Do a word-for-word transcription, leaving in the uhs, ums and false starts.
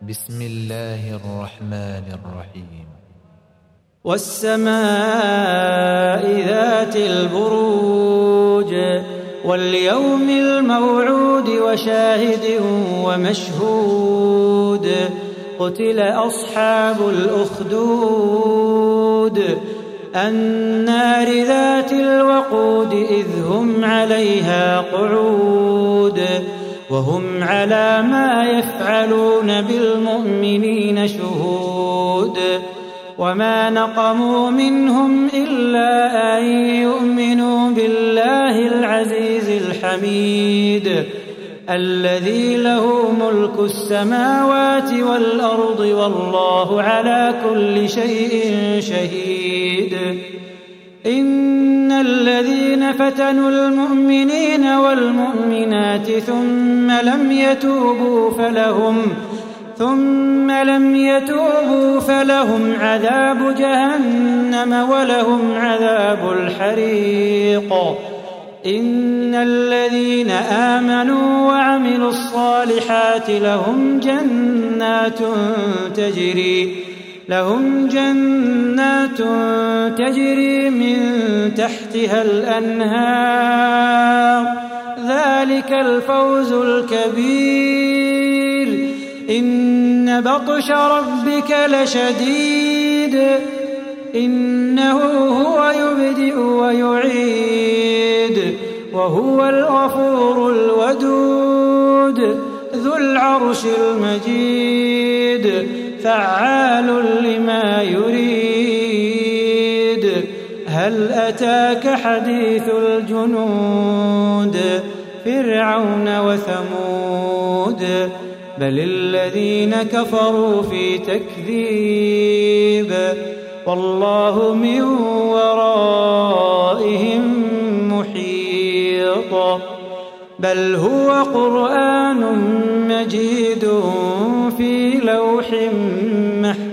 بسم الله الرحمن الرحيم. والسماء ذات البروج واليوم الموعود وشاهد ومشهود قتل أصحاب الأخدود النار ذات الوقود إذ هم عليها قعود وهم على ما يفعلون بالمؤمنين شهود وما نقموا منهم إلا أن يؤمنوا بالله العزيز الحميد الذي له ملك السماوات والأرض والله على كل شيء شهيد. إن الذين فتنوا المؤمنين والمؤمنات ثم لم يتوبوا فلهم ثم لم يتوبوا فلهم عذاب جهنم ولهم عذاب الحريق. إن الذين آمنوا وعملوا الصالحات لهم جنات تجري لهم جنات تجري من تحتها الأنهار ذلك الفوز الكبير. إن بطش ربك لشديد إنه هو يبدئ ويعيد وهو الغفور الودود ذو العرش المجيد فعال لما يريد. هل أتاك حديث الجنود فرعون وثمود بل الذين كفروا في تكذيب والله من ورائهم محيط. بل هو قرآن مجيد في لوح محفوظ.